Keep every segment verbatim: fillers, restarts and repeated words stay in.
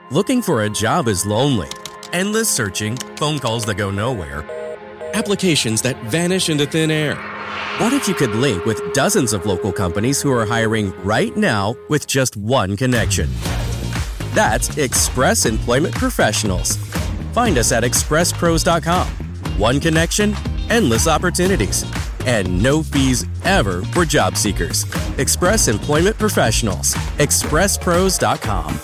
Looking for a job is lonely. Endless searching, phone calls that go nowhere, applications that vanish into thin air. What if you could link with dozens of local companies who are hiring right now with just one connection? That's Express Employment Professionals. Find us at express pros dot com. One connection, endless opportunities, and no fees ever for job seekers. Express Employment Professionals. express pros dot com.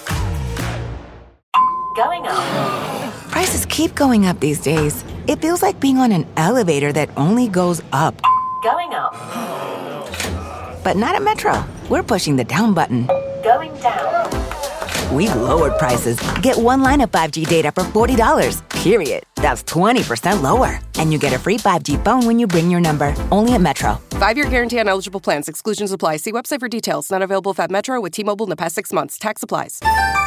Going up. Prices keep going up these days. It feels like being on an elevator that only goes up. Going up. But not at Metro. We're pushing the down button. Going down. We've lowered prices. Get one line of five G data for forty dollars, period. That's twenty percent lower. And you get a free five G phone when you bring your number. Only at Metro. Five-year guarantee on eligible plans. Exclusions apply. See website for details. Not available at Metro with T-Mobile in the past six months. Tax applies.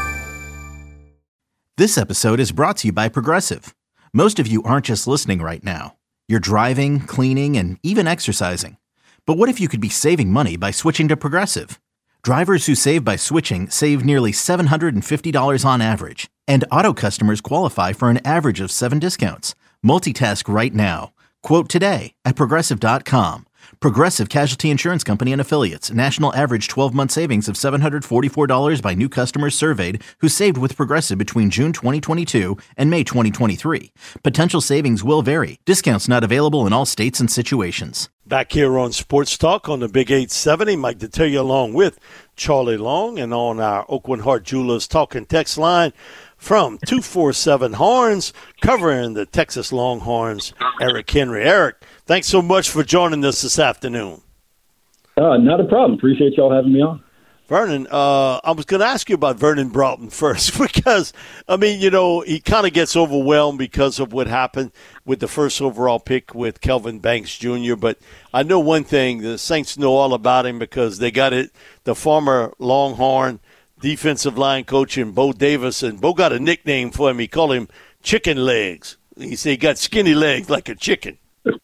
This episode is brought to you by Progressive. Most of you aren't just listening right now. You're driving, cleaning, and even exercising. But what if you could be saving money by switching to Progressive? Drivers who save by switching save nearly seven hundred fifty dollars on average. And auto customers qualify for an average of seven discounts. Multitask right now. Quote today at progressive dot com. Progressive Casualty Insurance Company and Affiliates. National average twelve-month savings of seven hundred forty-four dollars by new customers surveyed who saved with Progressive between June twenty twenty-two and May twenty twenty-three. Potential savings will vary. Discounts not available in all states and situations. Back here on Sports Talk on the Big eight seventy, Mike Detillier along with Charlie Long, and on our Oakland Heart Jewelers Talking Text line from two four seven Horns, covering the Texas Longhorns, Eric Henry. Eric, thanks so much for joining us this afternoon. Uh, not a problem. Appreciate y'all having me on. Vernon, uh, I was going to ask you about Vernon Broughton first because, I mean, you know, he kind of gets overwhelmed because of what happened with the first overall pick with Kelvin Banks Junior But I know one thing, the Saints know all about him because they got it, the former Longhorn defensive line coach in Bo Davis, and Bo got a nickname for him. He called him Chicken Legs. He said he got skinny legs like a chicken.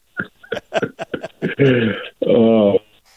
Oh.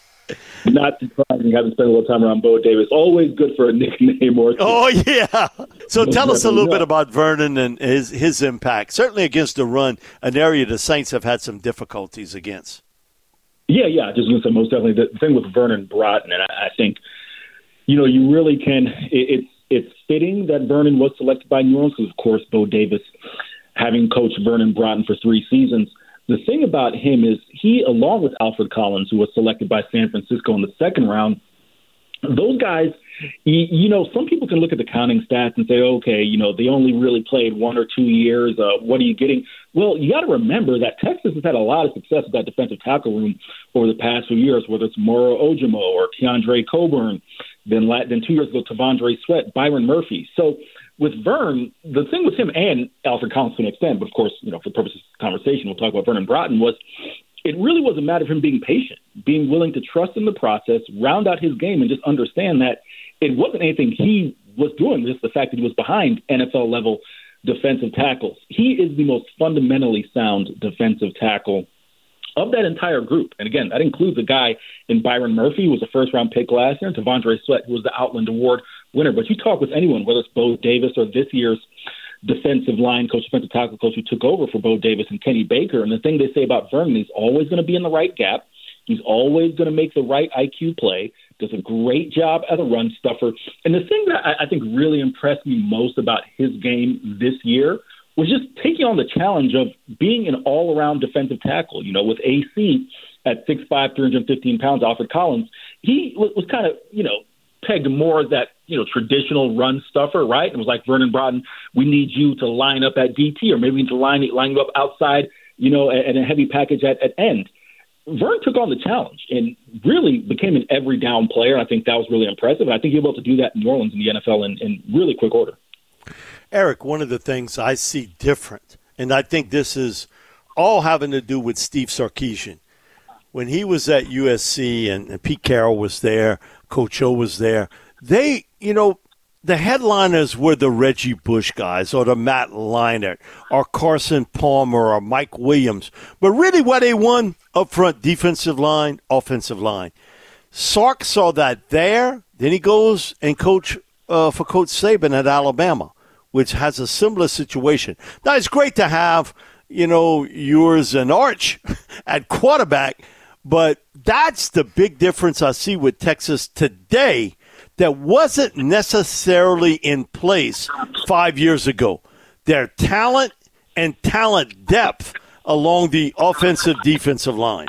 Not surprising having spent a little time around Bo Davis. Always good for a nickname or two. Oh, yeah. So tell us a little bit about Vernon and his his impact. Certainly against the run, an area the Saints have had some difficulties against. Yeah, yeah. Just going to say most definitely the thing with Vernon Broughton, and I, I think, you know, you really can it, – it's it's fitting that Vernon was selected by New Orleans because, of course, Bo Davis, having coached Vernon Broughton for three seasons, the thing about him is he, along with Alfred Collins, who was selected by San Francisco in the second round, those guys, you, you know, some people can look at the counting stats and say, okay, you know, they only really played one or two years. Uh, what are you getting? Well, you got to remember that Texas has had a lot of success with that defensive tackle room over the past few years, whether it's Moro Ojimo or Keandre Coburn, then, then two years ago, Tavondre Sweat, Byron Murphy. So with Vern, the thing with him and Alfred Collins to an extent, but of course, you know, for the purposes of the conversation, we'll talk about Vernon Broughton, was it really was a matter of him being patient, being willing to trust in the process, round out his game, and just understand that it wasn't anything he was doing, just the fact that he was behind N F L-level defensive tackles. He is the most fundamentally sound defensive tackle of that entire group. And again, that includes a guy in Byron Murphy, who was a first-round pick last year, and Tavondre Sweat, who was the Outland Award winner. But you talk with anyone, whether it's Bo Davis or this year's defensive line coach, defensive tackle coach who took over for Bo Davis, and Kenny Baker, and the thing they say about Vernon, he's always going to be in the right gap. He's always going to make the right I Q play, does a great job as a run stuffer. And the thing that I, I think really impressed me most about his game this year was just taking on the challenge of being an all-around defensive tackle. You know, with A C at six five, three hundred fifteen pounds, Alfred Collins, he was, was kind of, you know, pegged more as that, you know, traditional run stuffer, right? It was like, Vernon Broughton, we need you to line up at D T, or maybe we need to line, line you up outside, you know, at a heavy package at, at end. Vern took on the challenge and really became an every down player. I think that was really impressive. And I think he'll be able to do that in New Orleans in the N F L in, in really quick order. Eric, one of the things I see different, and I think this is all having to do with Steve Sarkisian. When he was at U S C and, and Pete Carroll was there, Coach O was there, they, you know, the headliners were the Reggie Bush guys or the Matt Leinart or Carson Palmer or Mike Williams. But really what they won up front, defensive line, offensive line. Sark saw that there. Then he goes and coach uh, for Coach Saban at Alabama. which has a similar situation. Now, it's great to have, you know, yours and Arch at quarterback, but that's the big difference I see with Texas today that wasn't necessarily in place five years ago. Their talent and talent depth along the offensive defensive line.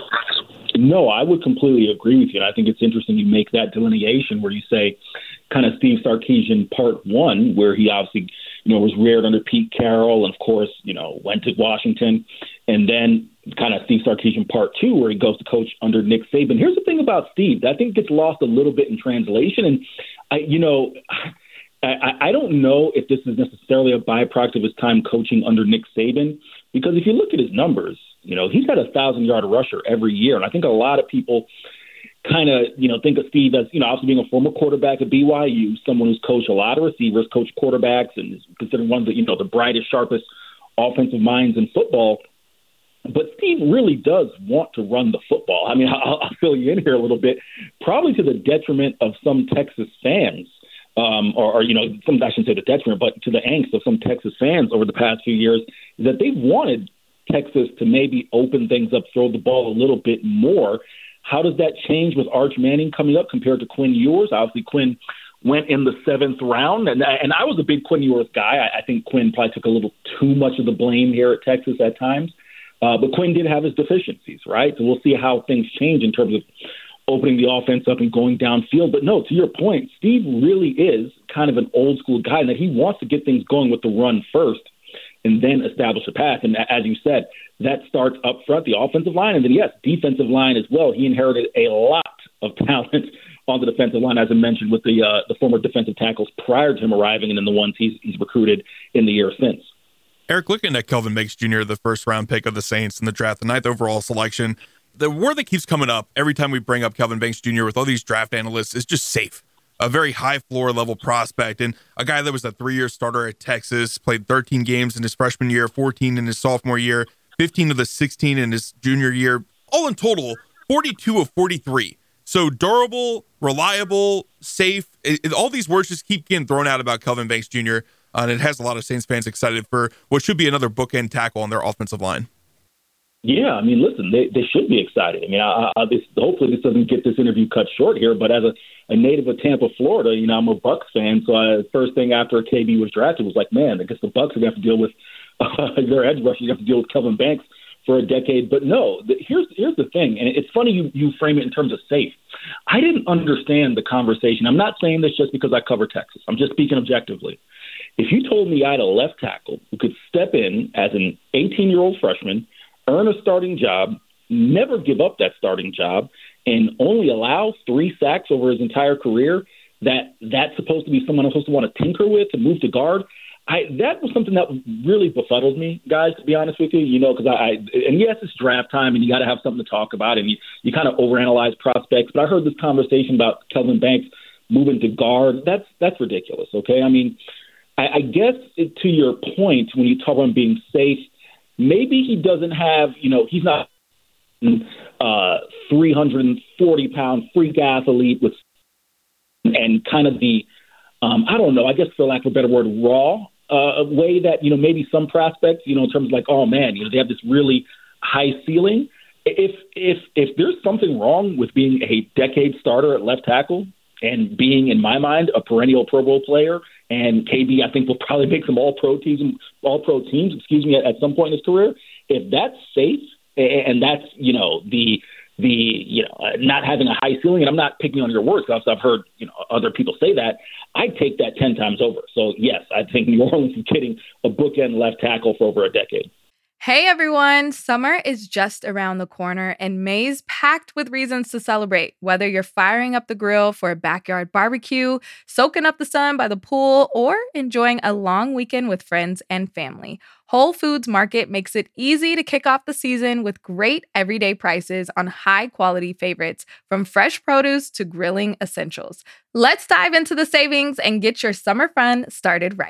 No, I would completely agree with you. And I think it's interesting you make that delineation where you say kind of Steve Sarkisian part one, where he obviously, you know, was reared under Pete Carroll and, of course, you know, went to Washington. And then kind of Steve Sarkisian part two, where he goes to coach under Nick Saban. Here's the thing about Steve that I think gets lost a little bit in translation. And, I, you know, I, I don't know if this is necessarily a byproduct of his time coaching under Nick Saban, because if you look at his numbers, you know, he's had a thousand-yard rusher every year. And I think a lot of people kind of, you know, think of Steve as, you know, obviously being a former quarterback at B Y U, someone who's coached a lot of receivers, coached quarterbacks, and is considered one of the, you know, the brightest, sharpest offensive minds in football. But Steve really does want to run the football. I mean, I'll, I'll fill you in here a little bit, probably to the detriment of some Texas fans, um, or, or, you know, some, I shouldn't say the detriment, but to the angst of some Texas fans over the past few years, is that they've wanted Texas to maybe open things up, throw the ball a little bit more. How does that change with Arch Manning coming up compared to Quinn Ewers? Obviously, Quinn went in the seventh round, and, and I was a big Quinn Ewers guy. I, I think Quinn probably took a little too much of the blame here at Texas at times. Uh, but Quinn did have his deficiencies, right? So we'll see how things change in terms of opening the offense up and going downfield. But no, to your point, Steve really is kind of an old school guy in that he wants to get things going with the run first and then establish a path. And as you said, that starts up front, the offensive line, and then, yes, defensive line as well. He inherited a lot of talent on the defensive line, as I mentioned, with the uh, the former defensive tackles prior to him arriving and then the ones he's, he's recruited in the year since. Eric, looking at Kelvin Banks Junior, the first-round pick of the Saints in the draft, the ninth overall selection, the word that keeps coming up every time we bring up Kelvin Banks Junior with all these draft analysts is just safe. A very high floor level prospect, and a guy that was a three-year starter at Texas, played thirteen games in his freshman year, fourteen in his sophomore year, fifteen of the sixteen in his junior year. All in total, forty-two of forty-three. So durable, reliable, safe. It, it, all these words just keep getting thrown out about Kelvin Banks Junior, uh, and it has a lot of Saints fans excited for what should be another bookend tackle on their offensive line. Yeah, I mean, listen, they, they should be excited. I mean, I, I, this, hopefully this doesn't get this interview cut short here, but as a, a native of Tampa, Florida, you know, I'm a Bucs fan, so I, the first thing after K B was drafted was like, man, I guess the Bucs are going to have to deal with uh, their edge rushers. You have to deal with Kelvin Banks for a decade. But no, the, here's here's the thing, and it's funny you, you frame it in terms of safe. I didn't understand the conversation. I'm not saying this just because I cover Texas. I'm just speaking objectively. If you told me I had a left tackle who could step in as an eighteen-year-old freshman, earn a starting job, never give up that starting job, and only allow three sacks over his entire career, that that's supposed to be someone I'm supposed to want to tinker with to move to guard, I that was something that really befuddled me, guys, to be honest with you, you know, because I, I – and yes, it's draft time, and you got to have something to talk about, and you, you kind of overanalyze prospects, but I heard this conversation about Kelvin Banks moving to guard. That's, that's ridiculous, okay? I mean, I, I guess it, to your point, when you talk about him being safe, maybe he doesn't have, you know, he's not uh, three hundred forty pound freak athlete with, and kind of the, um, I don't know, I guess for lack of a better word, raw uh, way that, you know, maybe some prospects, you know, in terms of like, oh man, you know, they have this really high ceiling. If, if, if there's something wrong with being a decade starter at left tackle and being, in my mind, a perennial Pro Bowl player, and K B, I think, will probably make some all-pro teams, all-pro teams, excuse me, at, at some point in his career. If that's safe, and that's, you know, the the you know not having a high ceiling, and I'm not picking on your words, because I've heard, you know, other people say that, I'd take that ten times over. So yes, I think New Orleans is getting a bookend left tackle for over a decade. Hey everyone, summer is just around the corner and May's packed with reasons to celebrate. Whether you're firing up the grill for a backyard barbecue, soaking up the sun by the pool, or enjoying a long weekend with friends and family, Whole Foods Market makes it easy to kick off the season with great everyday prices on high-quality favorites, from fresh produce to grilling essentials. Let's dive into the savings and get your summer fun started right.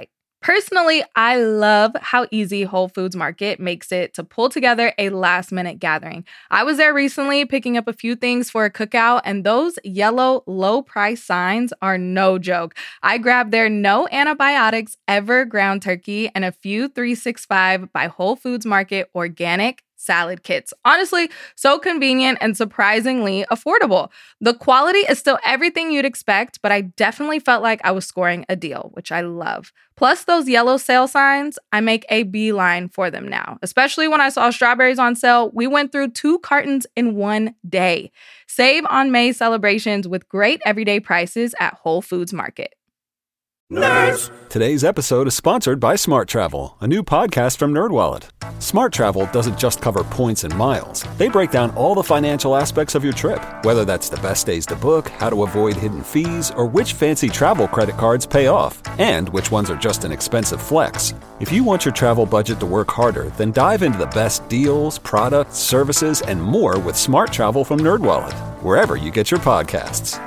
Personally, I love how easy Whole Foods Market makes it to pull together a last-minute gathering. I was there recently picking up a few things for a cookout, and those yellow low-price signs are no joke. I grabbed their no antibiotics ever ground turkey and a few three sixty-five by Whole Foods Market organic salad kits. Honestly, so convenient and surprisingly affordable. The quality is still everything you'd expect, but I definitely felt like I was scoring a deal, which I love. Plus those yellow sale signs, I make a beeline for them now. Especially when I saw strawberries on sale, we went through two cartons in one day. Save on May celebrations with great everyday prices at Whole Foods Market. Nerds! Today's episode is sponsored by Smart Travel, a new podcast from NerdWallet. Smart Travel doesn't just cover points and miles. They break down all the financial aspects of your trip, whether that's the best days to book, how to avoid hidden fees, or which fancy travel credit cards pay off, and which ones are just an expensive flex. If you want your travel budget to work harder, then dive into the best deals, products, services, and more with Smart Travel from NerdWallet, wherever you get your podcasts.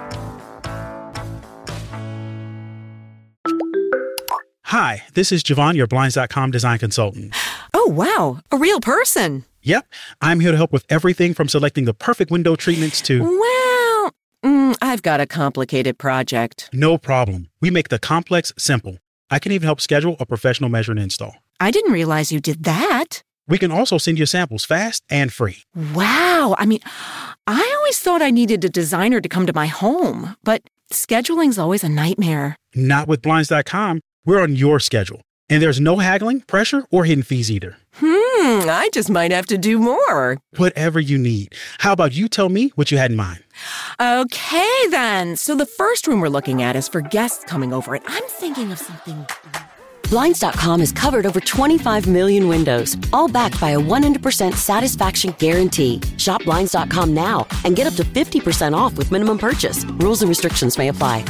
Hi, this is Javon, your Blinds dot com design consultant. Oh, wow. A real person. Yep. I'm here to help with everything from selecting the perfect window treatments to... Well, mm, I've got a complicated project. No problem. We make the complex simple. I can even help schedule a professional measure and install. I didn't realize you did that. We can also send you samples fast and free. Wow. I mean, I always thought I needed a designer to come to my home, but scheduling's always a nightmare. Not with Blinds dot com. We're on your schedule, and there's no haggling, pressure, or hidden fees either. Hmm, I just might have to do more. Whatever you need. How about you tell me what you had in mind? Okay, then. So the first room we're looking at is for guests coming over, and I'm thinking of something... Blinds dot com has covered over twenty-five million windows, all backed by a one hundred percent satisfaction guarantee. Shop Blinds dot com now and get up to fifty percent off with minimum purchase. Rules and restrictions may apply.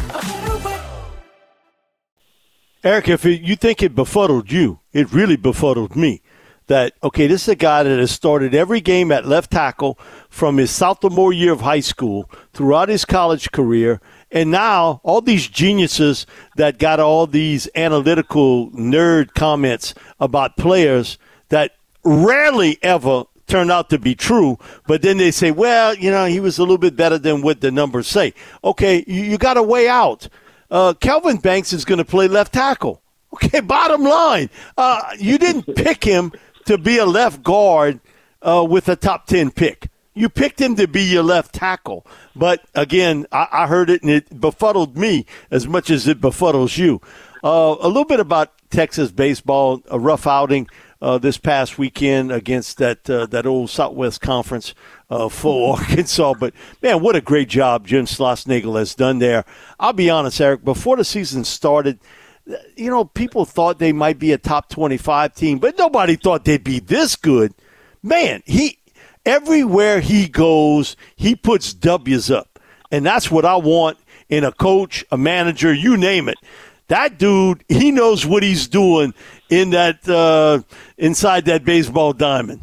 Eric, if it, you think it befuddled you, it really befuddled me. That, okay, this is a guy that has started every game at left tackle from his sophomore year of high school throughout his college career, and now all these geniuses that got all these analytical nerd comments about players that rarely ever turn out to be true, but then they say, well, you know, he was a little bit better than what the numbers say. Okay, you, you got a way out. Uh, Kelvin Banks is going to play left tackle. Okay, bottom line, uh, you didn't pick him to be a left guard uh, with a top ten pick. You picked him to be your left tackle. But, again, I, I heard it, and it befuddled me as much as it befuddles you. Uh, a little bit about Texas baseball, a rough outing uh, this past weekend against that uh, that old Southwest Conference uh, for Arkansas. But, man, what a great job Jim Schlossnagle has done there. I'll be honest, Eric, before the season started, you know, people thought they might be a top twenty-five team, but nobody thought they'd be this good. Man, he everywhere he goes, he puts W's up. And that's what I want in a coach, a manager, you name it. That dude, he knows what he's doing in that uh, inside that baseball diamond.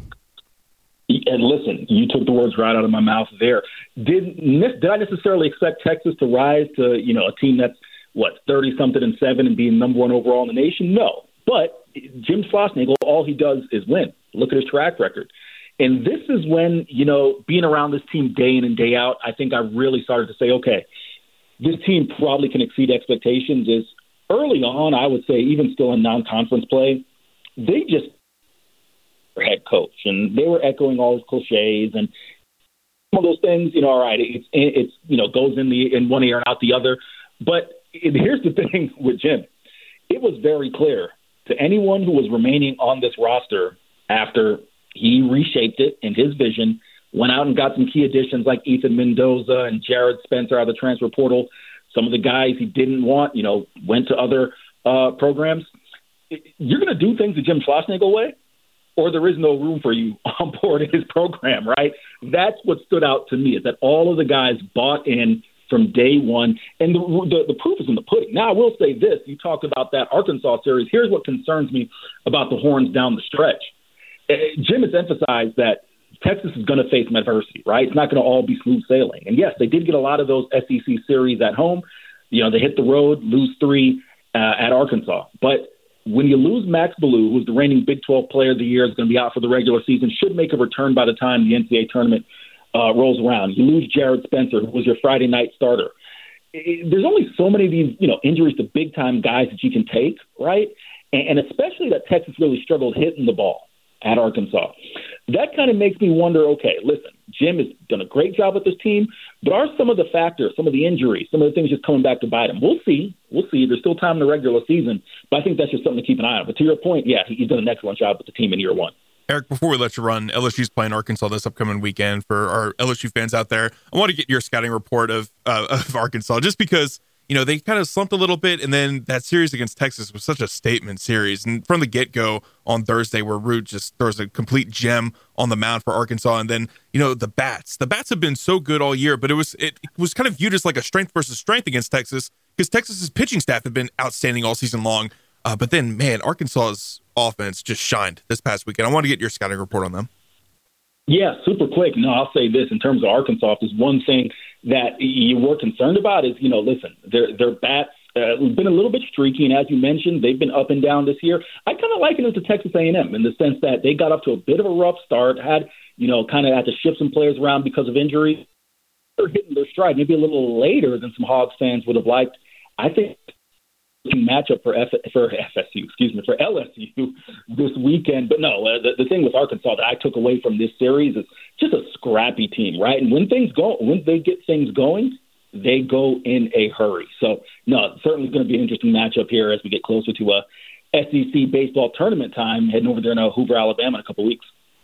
And listen, you took the words right out of my mouth there. Did did I necessarily expect Texas to rise to, you know, a team that's, what, thirty-something and seven and being number one overall in the nation? No. But Jim Schlossnagle, all he does is win. Look at his track record. And this is when, you know, being around this team day in and day out, I think I really started to say, okay, this team probably can exceed expectations. Is early on, I would say, even still in non-conference play, they just were head coach, and they were echoing all his cliches and some of those things. You know, all right, it's it's you know goes in the in one ear and out the other. But here's the thing with Jim: it was very clear to anyone who was remaining on this roster after he reshaped it in his vision, went out and got some key additions like Ethan Mendoza and Jared Spencer out of the transfer portal. Some of the guys he didn't want, you know, went to other uh, programs. You're going to do things the Jim Schlossnagle way, or there is no room for you on board his program, right? That's what stood out to me, is that all of the guys bought in from day one, and the, the, the proof is in the pudding. Now, I will say this. You talked about that Arkansas series. Here's what concerns me about the Horns down the stretch. Uh, Jim has emphasized that Texas is going to face some adversity, right? It's not going to all be smooth sailing. And, yes, they did get a lot of those S E C series at home. You know, they hit the road, lose three uh, at Arkansas. But when you lose Max Ballou, who's the reigning Big twelve Player of the Year, is going to be out for the regular season, should make a return by the time the N C double A tournament uh, rolls around. You lose Jared Spencer, who was your Friday night starter. It, there's only so many of these, you know, injuries to big-time guys that you can take, right? And, and especially that Texas really struggled hitting the ball at Arkansas. That kind of makes me wonder, okay, listen, Jim has done a great job with this team, but are some of the factors, some of the injuries, some of the things just coming back to bite him? We'll see. We'll see. There's still time in the regular season, but I think that's just something to keep an eye on. But to your point, yeah, he's done an excellent job with the team in year one. Eric, before we let you run, L S U's playing Arkansas this upcoming weekend. For our L S U fans out there, I want to get your scouting report of uh, of Arkansas, just because, you know, they kind of slumped a little bit, and then that series against Texas was such a statement series. And from the get-go on Thursday, where Root just throws a complete gem on the mound for Arkansas, and then, you know, the bats. The bats have been so good all year, but it was it was kind of viewed as like a strength versus strength against Texas, because Texas's pitching staff had been outstanding all season long. Uh, but then, man, Arkansas's offense just shined this past weekend. I want to get your scouting report on them. Yeah, super quick. No, I'll say this in terms of Arkansas. There's one thing that you were concerned about is, you know, listen, their their bats uh, been a little bit streaky, and as you mentioned, they've been up and down this year. I kind of liken it to Texas A and M in the sense that they got up to a bit of a rough start, had, you know, kind of had to shift some players around because of injuries. They're hitting their stride maybe a little later than some Hogs fans would have liked. I think matchup for F- for F S U, excuse me, for L S U this weekend. But no, uh, the, the thing with Arkansas that I took away from this series is just a scrappy team, right? And when things go, when they get things going, they go in a hurry. So no, it's certainly going to be an interesting matchup here as we get closer to a S E C baseball tournament time, heading over there in uh, Hoover, Alabama in a couple weeks.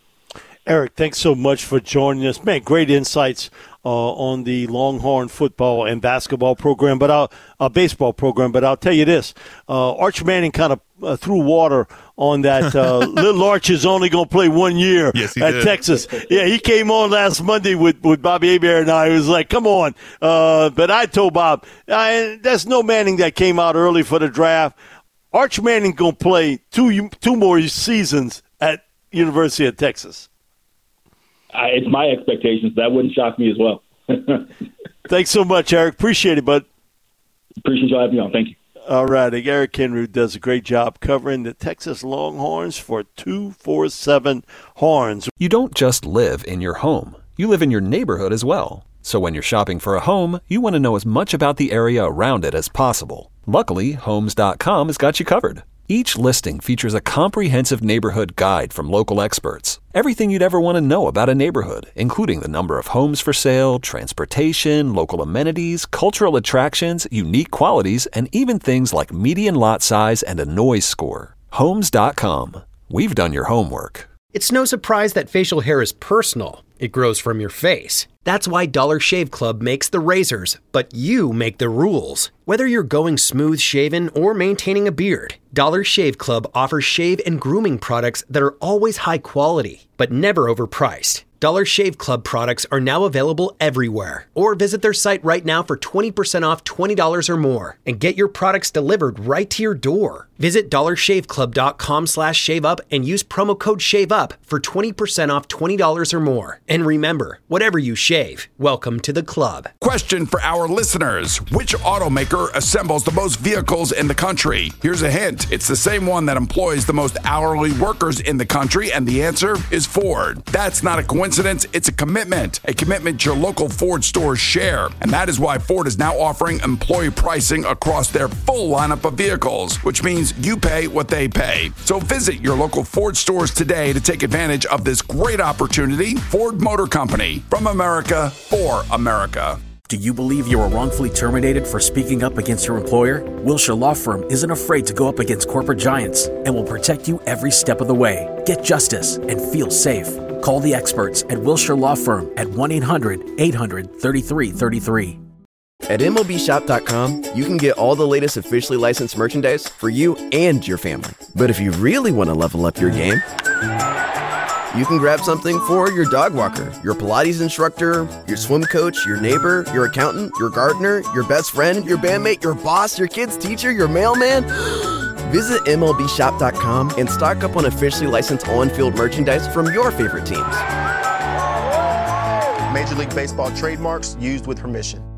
Eric, thanks so much for joining us. Man, great insights uh, on the Longhorn football and basketball program, but I'll, uh, baseball program. But I'll tell you this: uh, Arch Manning kind of uh, threw water on that. Uh, little Arch is only going to play one year yes, at did. Texas. Yeah, he came on last Monday with, with Bobby Hebert and I. He was like, "Come on!" Uh, but I told Bob, I, "There's no Manning that came out early for the draft. Arch Manning going to play two two more seasons at University of Texas." I, it's my expectations. That wouldn't shock me as well. Thanks so much, Eric. Appreciate it, bud. Appreciate you having me on. Thank you. All right. Eric Henry does a great job covering the Texas Longhorns for two forty-seven Horns. You don't just live in your home. You live in your neighborhood as well. So when you're shopping for a home, you want to know as much about the area around it as possible. Luckily, Homes dot com has got you covered. Each listing features a comprehensive neighborhood guide from local experts. Everything you'd ever want to know about a neighborhood, including the number of homes for sale, transportation, local amenities, cultural attractions, unique qualities, and even things like median lot size and a noise score. Homes dot com. We've done your homework. It's no surprise that facial hair is personal. It grows from your face. That's why Dollar Shave Club makes the razors, but you make the rules. Whether you're going smooth shaven or maintaining a beard, Dollar Shave Club offers shave and grooming products that are always high quality, but never overpriced. Dollar Shave Club products are now available everywhere. Or visit their site right now for twenty percent off twenty dollars or more and get your products delivered right to your door. Visit dollar shave club dot com slash shave up and use promo code SHAVEUP for twenty percent off twenty dollars or more. And remember, whatever you shave, welcome to the club. Question for our listeners. Which automaker assembles the most vehicles in the country? Here's a hint. It's the same one that employs the most hourly workers in the country, and the answer is Ford. That's not a coincidence. It's a commitment, a commitment your local Ford stores share. And that is why Ford is now offering employee pricing across their full lineup of vehicles, which means you pay what they pay. So visit your local Ford stores today to take advantage of this great opportunity. Ford Motor Company, from America, for America. Do you believe you were wrongfully terminated for speaking up against your employer? Wilshire Law Firm isn't afraid to go up against corporate giants and will protect you every step of the way. Get justice and feel safe. Call the experts at Wilshire Law Firm at one eight hundred eight hundred thirty-three thirty-three. At M L B Shop dot com, you can get all the latest officially licensed merchandise for you and your family. But if you really want to level up your game, you can grab something for your dog walker, your Pilates instructor, your swim coach, your neighbor, your accountant, your gardener, your best friend, your bandmate, your boss, your kid's teacher, your mailman. Visit M L B Shop dot com and stock up on officially licensed on-field merchandise from your favorite teams. Major League Baseball trademarks used with permission.